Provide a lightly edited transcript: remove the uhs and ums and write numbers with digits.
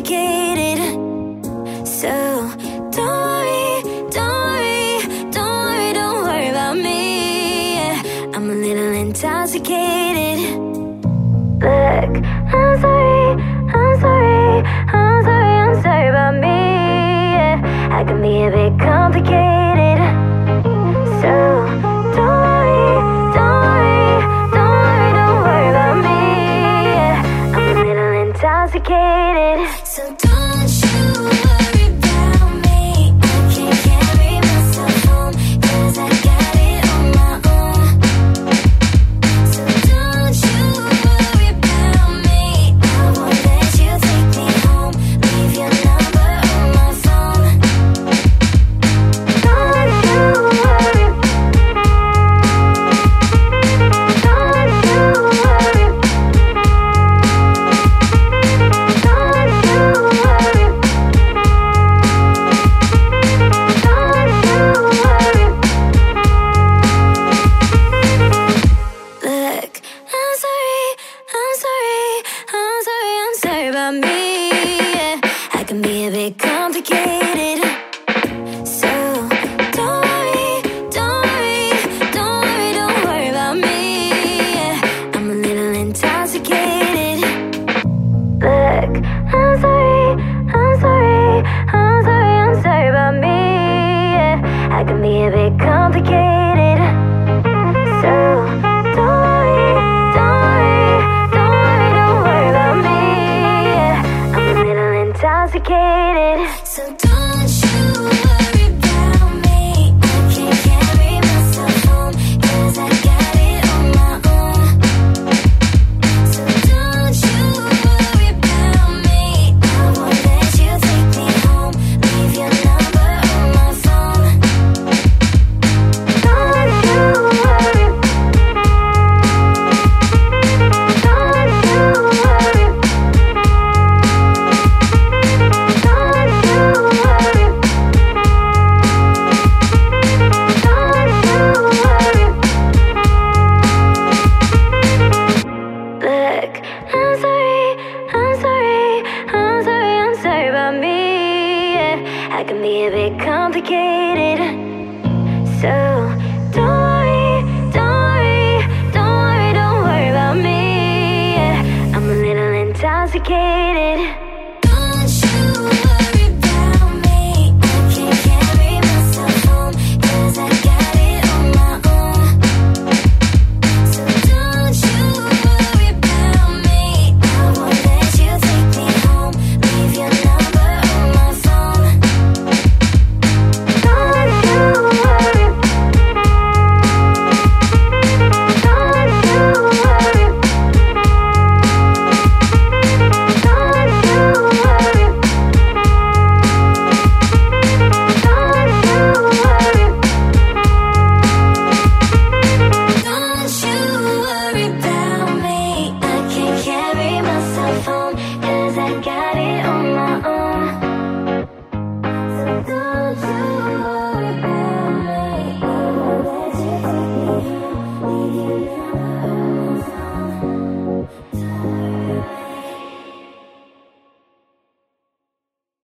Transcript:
complicated. So don't worry, don't worry, don't worry, don't worry about me. I'm a little intoxicated. Look, I'm sorry, I'm sorry, I'm sorry, I'm sorry about me. I can be a bit complicated. So don't worry, don't worry, don't worry, don't worry about me. I'm a little intoxicated. So don't you worry about me. I can't carry myself home, 'cause I got it on my own. So don't you worry about me. I won't let you take me home. Leave your number on my phone. Don't you worry. Don't you worry. Don't you worry. Don't you worry. Look, I'm sorry, I'm sorry, I'm sorry, I'm sorry about me. I can be a bit complicated. So don't worry, don't worry, don't worry, don't worry about me. I'm a little intoxicated. Look, I'm sorry, I'm sorry, I'm sorry, I'm sorry about me. I can be a bit complicated. So don't worry, don't worry, don't worry, don't worry about me. I'm a little intoxicated. So don't you worry about me. I can't carry myself home, 'cause I got it on my own. So don't you worry about me. I won't let you take me home. Leave your number on my phone. Don't you worry. Don't you worry. Don't you worry. Don't you worry. Look, I'm sorry, I'm sorry, I'm sorry, I'm sorry about me. I can be a bit complicated. So don't worry, don't worry, don't worry, don't worry about me. I'm a little intoxicated.